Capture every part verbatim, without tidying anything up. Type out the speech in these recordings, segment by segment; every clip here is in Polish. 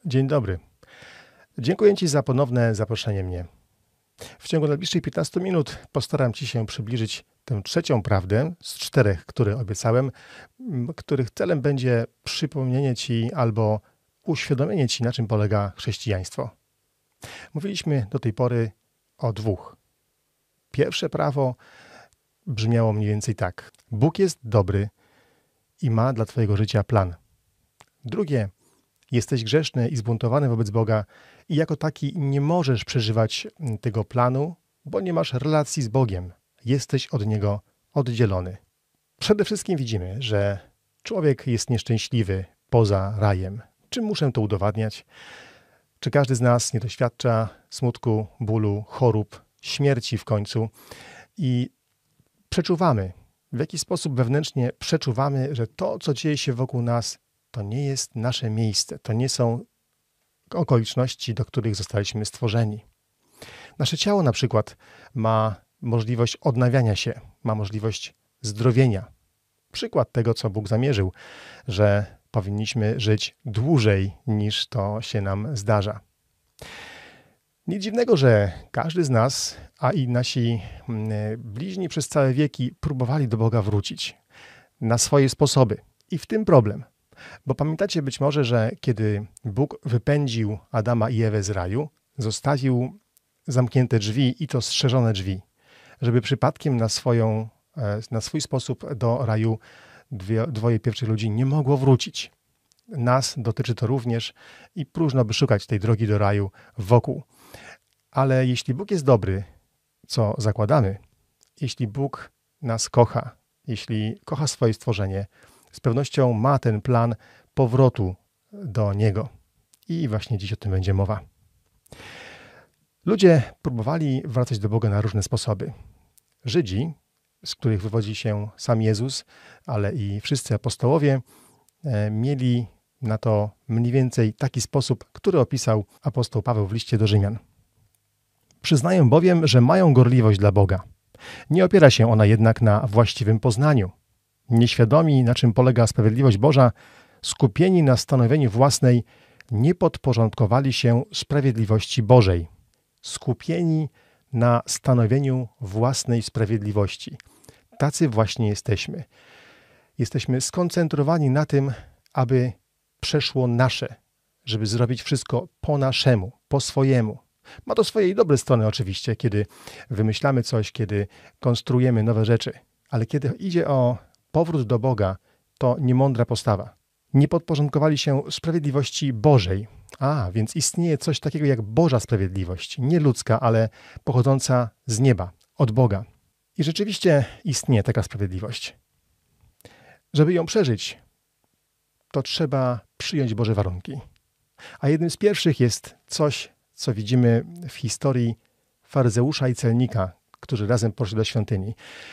Dzień dobry. Dziękuję Ci za ponowne zaproszenie mnie. W ciągu najbliższych piętnastu minut postaram Ci się przybliżyć tę trzecią prawdę z czterech, które obiecałem, m, których celem będzie przypomnienie Ci albo uświadomienie Ci, na czym polega chrześcijaństwo. Mówiliśmy do tej pory o dwóch. Pierwsze prawo brzmiało mniej więcej tak. Bóg jest dobry i ma dla Twojego życia plan. Drugie, jesteś grzeszny i zbuntowany wobec Boga i jako taki nie możesz przeżywać tego planu, bo nie masz relacji z Bogiem. Jesteś od Niego oddzielony. Przede wszystkim widzimy, że człowiek jest nieszczęśliwy poza rajem. Czym muszę to udowadniać? Czy każdy z nas nie doświadcza smutku, bólu, chorób, śmierci w końcu i przeczuwamy, w jaki sposób wewnętrznie przeczuwamy, że to, co dzieje się wokół nas, to nie jest nasze miejsce, to nie są okoliczności, do których zostaliśmy stworzeni. Nasze ciało na przykład ma możliwość odnawiania się, ma możliwość zdrowienia. Przykład tego, co Bóg zamierzył, że powinniśmy żyć dłużej niż to się nam zdarza. Nic dziwnego, że każdy z nas, a i nasi bliźni przez całe wieki próbowali do Boga wrócić na swoje sposoby. I w tym problem. Bo pamiętacie być może, że kiedy Bóg wypędził Adama i Ewę z raju, zostawił zamknięte drzwi i to strzeżone drzwi, żeby przypadkiem na, swoją, na swój sposób do raju dwie, dwoje pierwszych ludzi nie mogło wrócić. Nas dotyczy to również i próżno by szukać tej drogi do raju wokół. Ale jeśli Bóg jest dobry, co zakładamy, jeśli Bóg nas kocha, jeśli kocha swoje stworzenie, z pewnością ma ten plan powrotu do Niego. I właśnie dziś o tym będzie mowa. Ludzie próbowali wracać do Boga na różne sposoby. Żydzi, z których wywodzi się sam Jezus, ale i wszyscy apostołowie, mieli na to mniej więcej taki sposób, który opisał apostoł Paweł w liście do Rzymian. Przyznają bowiem, że mają gorliwość dla Boga. Nie opiera się ona jednak na właściwym poznaniu. Nieświadomi, na czym polega sprawiedliwość Boża, skupieni na stanowieniu własnej, nie podporządkowali się sprawiedliwości Bożej. Skupieni na stanowieniu własnej sprawiedliwości. Tacy właśnie jesteśmy. Jesteśmy skoncentrowani na tym, aby przeszło nasze, żeby zrobić wszystko po naszemu, po swojemu. Ma to swoje dobre strony oczywiście, kiedy wymyślamy coś, kiedy konstruujemy nowe rzeczy, ale kiedy idzie o powrót do Boga, to niemądra postawa. Nie podporządkowali się sprawiedliwości Bożej. A, więc istnieje coś takiego jak Boża sprawiedliwość. Nie ludzka, ale pochodząca z nieba, od Boga. I rzeczywiście istnieje taka sprawiedliwość. Żeby ją przeżyć, to trzeba przyjąć Boże warunki. A jednym z pierwszych jest coś, co widzimy w historii faryzeusza i celnika, którzy razem poszli do świątyni.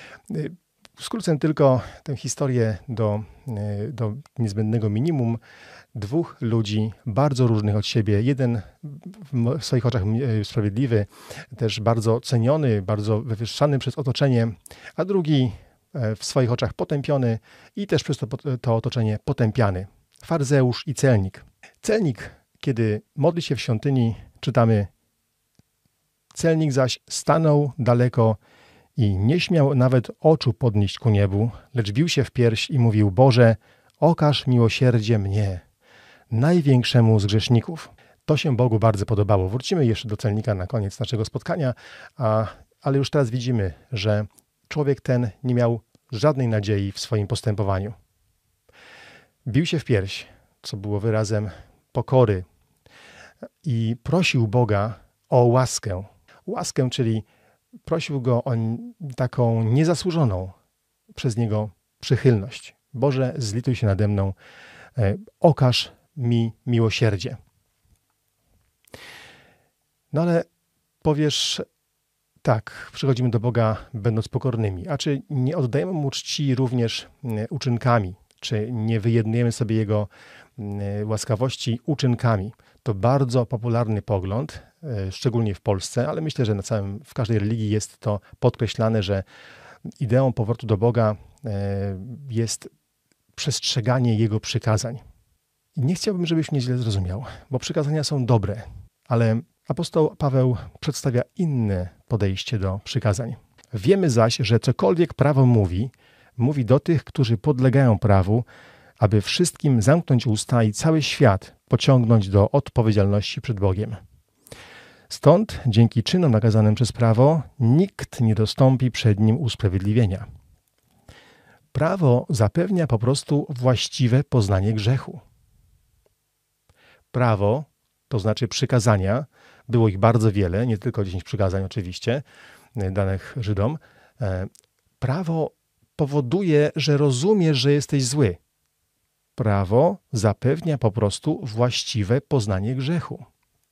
Skrócę tylko tę historię do, do niezbędnego minimum. Dwóch ludzi bardzo różnych od siebie. Jeden w swoich oczach sprawiedliwy, też bardzo ceniony, bardzo wywyższany przez otoczenie, a drugi w swoich oczach potępiony i też przez to, to otoczenie potępiany. Faryzeusz i celnik. Celnik, kiedy modli się w świątyni, czytamy: celnik zaś stanął daleko i nie śmiał nawet oczu podnieść ku niebu, lecz bił się w pierś i mówił: Boże, okaż miłosierdzie mnie, największemu z grzeszników. To się Bogu bardzo podobało. Wrócimy jeszcze do celnika na koniec naszego spotkania, a, ale już teraz widzimy, że człowiek ten nie miał żadnej nadziei w swoim postępowaniu. Bił się w pierś, co było wyrazem pokory, i prosił Boga o łaskę. Łaskę, czyli prosił Go o taką niezasłużoną przez Niego przychylność. Boże, zlituj się nade mną, okaż mi miłosierdzie. No ale powiesz, tak, przychodzimy do Boga będąc pokornymi. A czy nie oddajemy Mu czci również uczynkami? Czy nie wyjednujemy sobie Jego łaskawości uczynkami? To bardzo popularny pogląd, szczególnie w Polsce, ale myślę, że na całym, w każdej religii jest to podkreślane, że ideą powrotu do Boga jest przestrzeganie Jego przykazań. I nie chciałbym, żebyś mnie źle zrozumiał, bo przykazania są dobre, ale apostoł Paweł przedstawia inne podejście do przykazań. Wiemy zaś, że cokolwiek prawo mówi, mówi do tych, którzy podlegają prawu, aby wszystkim zamknąć usta i cały świat pociągnąć do odpowiedzialności przed Bogiem. Stąd, dzięki czynom nakazanym przez prawo, nikt nie dostąpi przed nim usprawiedliwienia. Prawo zapewnia po prostu właściwe poznanie grzechu. Prawo, to znaczy przykazania, było ich bardzo wiele, nie tylko dziesięć przykazań oczywiście, danych Żydom. Prawo powoduje, że rozumiesz, że jesteś zły. Prawo zapewnia po prostu właściwe poznanie grzechu.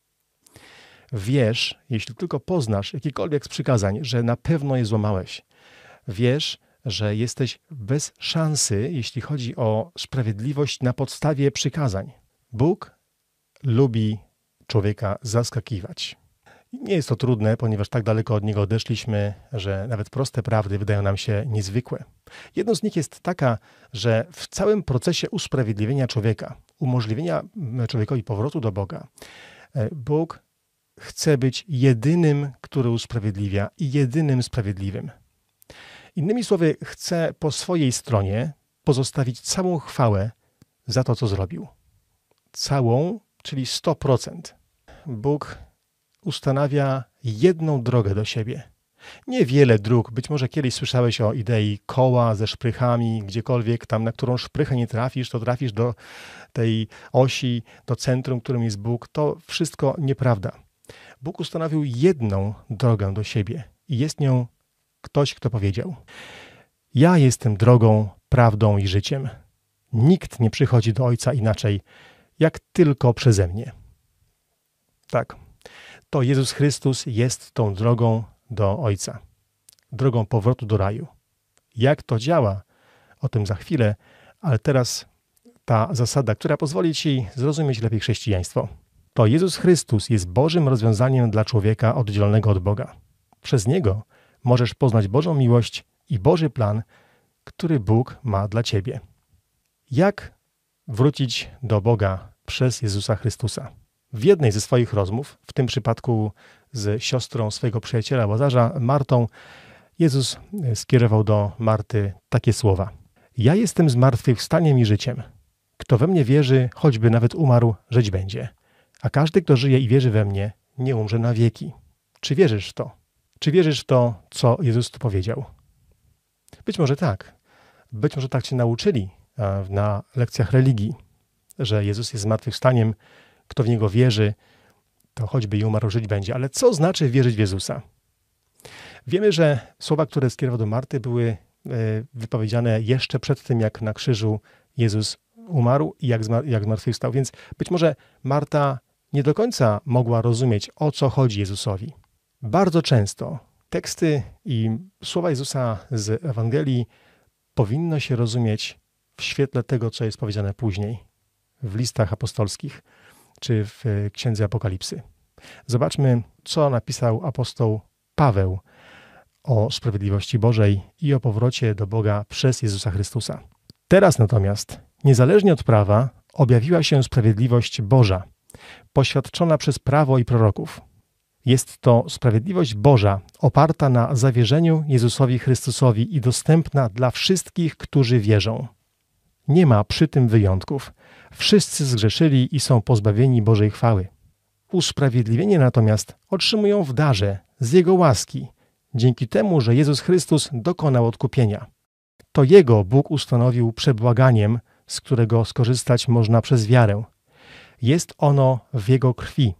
Wiesz, jeśli tylko poznasz jakikolwiek z przykazań, że na pewno je złamałeś. Wiesz, że jesteś bez szansy, jeśli chodzi o sprawiedliwość na podstawie przykazań. Bóg lubi człowieka zaskakiwać. Nie jest to trudne, ponieważ tak daleko od Niego odeszliśmy, że nawet proste prawdy wydają nam się niezwykłe. Jedną z nich jest taka, że w całym procesie usprawiedliwienia człowieka, umożliwienia człowiekowi powrotu do Boga, Bóg chce być jedynym, który usprawiedliwia i jedynym sprawiedliwym. Innymi słowy, chce po swojej stronie pozostawić całą chwałę za to, co zrobił. Całą, czyli sto procent. Bóg ustanawia jedną drogę do siebie. Niewiele dróg. Być może kiedyś słyszałeś o idei koła ze szprychami, gdziekolwiek tam, na którą szprychę nie trafisz, to trafisz do tej osi, do centrum, którym jest Bóg. To wszystko nieprawda. Bóg ustanowił jedną drogę do siebie i jest nią ktoś, kto powiedział: ja jestem drogą, prawdą i życiem. Nikt nie przychodzi do Ojca inaczej, jak tylko przeze mnie. Tak, to Jezus Chrystus jest tą drogą do Ojca, drogą powrotu do raju. Jak to działa? O tym za chwilę, ale teraz ta zasada, która pozwoli ci zrozumieć lepiej chrześcijaństwo. To Jezus Chrystus jest Bożym rozwiązaniem dla człowieka oddzielonego od Boga. Przez Niego możesz poznać Bożą miłość i Boży plan, który Bóg ma dla ciebie. Jak wrócić do Boga przez Jezusa Chrystusa? W jednej ze swoich rozmów, w tym przypadku z siostrą swojego przyjaciela Łazarza, Martą, Jezus skierował do Marty takie słowa: ja jestem zmartwychwstaniem i życiem. Kto we mnie wierzy, choćby nawet umarł, żyć będzie. A każdy, kto żyje i wierzy we mnie, nie umrze na wieki. Czy wierzysz w to? Czy wierzysz w to, co Jezus tu powiedział? Być może tak. Być może tak cię nauczyli na lekcjach religii, że Jezus jest zmartwychwstaniem, kto w Niego wierzy, to choćby i umarł, żyć będzie. Ale co znaczy wierzyć w Jezusa? Wiemy, że słowa, które skierował do Marty, były wypowiedziane jeszcze przed tym, jak na krzyżu Jezus umarł i jak, zmar- jak zmartwychwstał. Więc być może Marta nie do końca mogła rozumieć, o co chodzi Jezusowi. Bardzo często teksty i słowa Jezusa z Ewangelii powinno się rozumieć w świetle tego, co jest powiedziane później w listach apostolskich czy w Księdze Apokalipsy. Zobaczmy, co napisał apostoł Paweł o sprawiedliwości Bożej i o powrocie do Boga przez Jezusa Chrystusa. Teraz natomiast, niezależnie od prawa, objawiła się sprawiedliwość Boża, poświadczona przez prawo i proroków. Jest to sprawiedliwość Boża, oparta na zawierzeniu Jezusowi Chrystusowi i dostępna dla wszystkich, którzy wierzą. Nie ma przy tym wyjątków. Wszyscy zgrzeszyli i są pozbawieni Bożej chwały. Usprawiedliwienie natomiast otrzymują w darze, z Jego łaski, dzięki temu, że Jezus Chrystus dokonał odkupienia. To Jego Bóg ustanowił przebłaganiem, z którego skorzystać można przez wiarę. Jest ono w Jego krwi.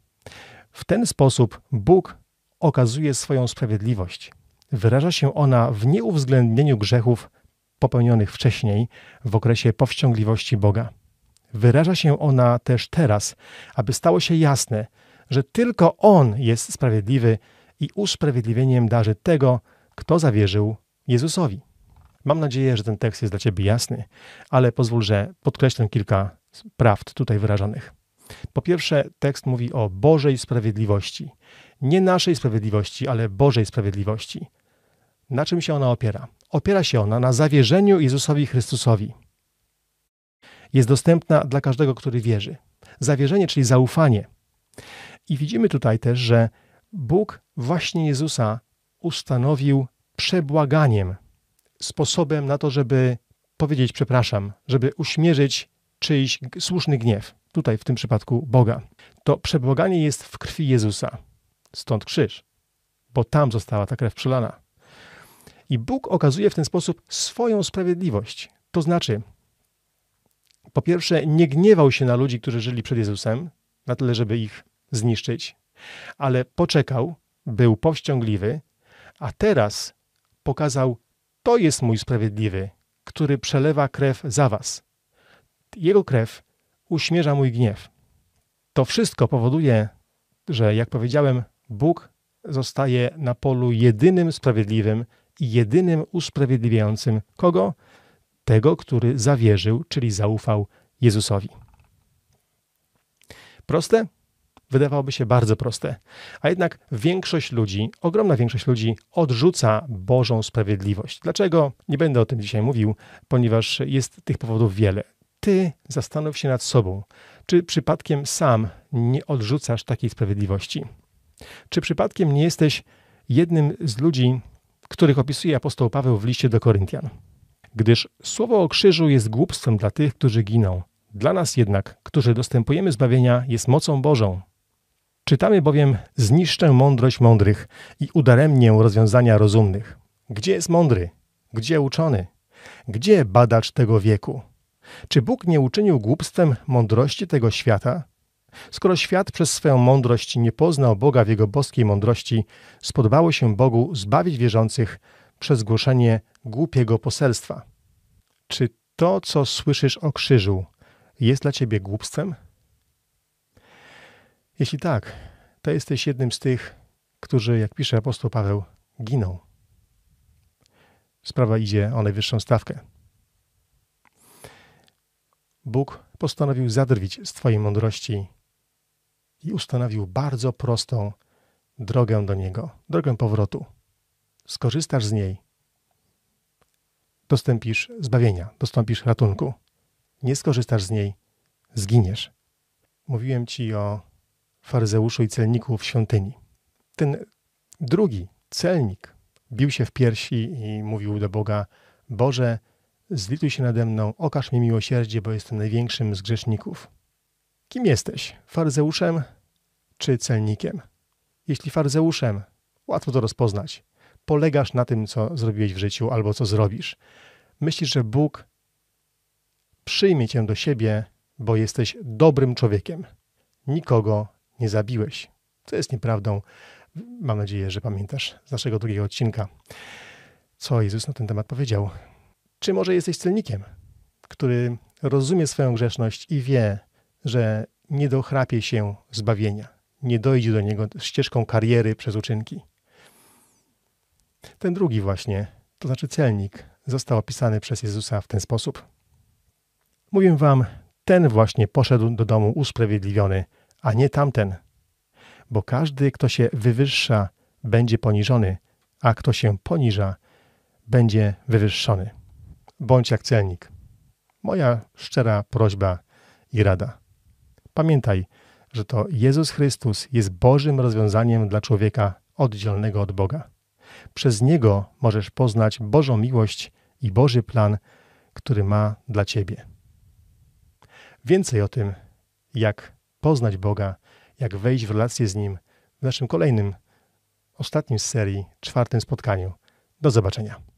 W ten sposób Bóg okazuje swoją sprawiedliwość. Wyraża się ona w nieuwzględnieniu grzechów popełnionych wcześniej w okresie powściągliwości Boga. Wyraża się ona też teraz, aby stało się jasne, że tylko On jest sprawiedliwy i usprawiedliwieniem darzy tego, kto zawierzył Jezusowi. Mam nadzieję, że ten tekst jest dla ciebie jasny, ale pozwól, że podkreślę kilka prawd tutaj wyrażonych. Po pierwsze, tekst mówi o Bożej sprawiedliwości. Nie naszej sprawiedliwości, ale Bożej sprawiedliwości. Na czym się ona opiera? Opiera się ona na zawierzeniu Jezusowi Chrystusowi. jest dostępna dla każdego, który wierzy. Zawierzenie, czyli zaufanie. I widzimy tutaj też, że Bóg właśnie Jezusa ustanowił przebłaganiem, sposobem na to, żeby powiedzieć przepraszam, żeby uśmierzyć czyjś słuszny gniew. Tutaj w tym przypadku Boga. To przebłaganie jest w krwi Jezusa. Stąd krzyż, bo tam została ta krew przelana. I Bóg okazuje w ten sposób swoją sprawiedliwość. To znaczy, po pierwsze, nie gniewał się na ludzi, którzy żyli przed Jezusem, na tyle, żeby ich zniszczyć, ale poczekał, był powściągliwy, a teraz pokazał, to jest mój sprawiedliwy, który przelewa krew za was. Jego krew uśmierza mój gniew. To wszystko powoduje, że jak powiedziałem, Bóg zostaje na polu jedynym sprawiedliwym i jedynym usprawiedliwiającym kogo? Tego, który zawierzył, czyli zaufał Jezusowi. Proste? Wydawałoby się bardzo proste. A jednak większość ludzi, ogromna większość ludzi odrzuca Bożą sprawiedliwość. Dlaczego? Nie będę o tym dzisiaj mówił, ponieważ jest tych powodów wiele. Ty zastanów się nad sobą, czy przypadkiem sam nie odrzucasz takiej sprawiedliwości? Czy przypadkiem nie jesteś jednym z ludzi, których opisuje apostoł Paweł w liście do Koryntian? Gdyż słowo o krzyżu jest głupstwem dla tych, którzy giną. Dla nas jednak, którzy dostępujemy zbawienia, jest mocą Bożą. Czytamy bowiem: zniszczę mądrość mądrych i udaremnię rozwiązania rozumnych. Gdzie jest mądry? Gdzie uczony? Gdzie badacz tego wieku? Czy Bóg nie uczynił głupstwem mądrości tego świata? Skoro świat przez swoją mądrość nie poznał Boga w Jego boskiej mądrości, spodobało się Bogu zbawić wierzących przez głoszenie głupiego poselstwa. Czy to, co słyszysz o krzyżu, jest dla ciebie głupstwem? Jeśli tak, to jesteś jednym z tych, którzy, jak pisze apostoł Paweł, giną. Sprawa idzie o najwyższą stawkę. Bóg postanowił zadrwić z twojej mądrości i ustanowił bardzo prostą drogę do Niego, drogę powrotu. Skorzystasz z niej, dostąpisz zbawienia, dostąpisz ratunku. Nie skorzystasz z niej, zginiesz. Mówiłem ci o faryzeuszu i celniku w świątyni. Ten drugi, celnik, bił się w piersi i mówił do Boga: Boże, zlituj się nade mną, okaż mi miłosierdzie, bo jestem największym z grzeszników. Kim jesteś? Faryzeuszem czy celnikiem? Jeśli faryzeuszem, łatwo to rozpoznać. Polegasz na tym, co zrobiłeś w życiu albo co zrobisz. Myślisz, że Bóg przyjmie cię do siebie, bo jesteś dobrym człowiekiem. Nikogo nie zabiłeś. Co jest nieprawdą. Mam nadzieję, że pamiętasz z naszego drugiego odcinka, co Jezus na ten temat powiedział. Czy może jesteś celnikiem, który rozumie swoją grzeszność i wie, że nie dochrapie się zbawienia, nie dojdzie do niego ścieżką kariery przez uczynki. Ten drugi właśnie, to znaczy celnik, został opisany przez Jezusa w ten sposób. Mówię wam, ten właśnie poszedł do domu usprawiedliwiony, a nie tamten. Bo każdy, kto się wywyższa, będzie poniżony, a kto się poniża, będzie wywyższony. Bądź jak celnik. Moja szczera prośba i rada. Pamiętaj, że to Jezus Chrystus jest Bożym rozwiązaniem dla człowieka oddzielonego od Boga. Przez Niego możesz poznać Bożą miłość i Boży plan, który ma dla ciebie. Więcej o tym, jak poznać Boga, jak wejść w relację z Nim w naszym kolejnym, ostatnim z serii, czwartym spotkaniu. Do zobaczenia.